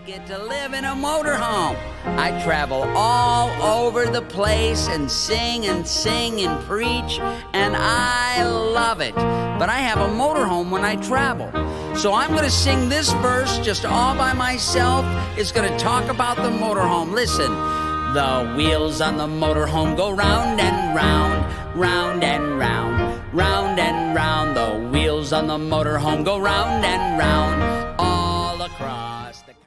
get to live in a motorhome. I travel all over the place and sing and preach, and I love it. But I have a motorhome when I travel. So I'm going to sing this verse just all by myself. It's going to talk about the motorhome. Listen. The wheels on the motorhome go round and round, round and round, round and round. The wheels on the motorhome go round and round all across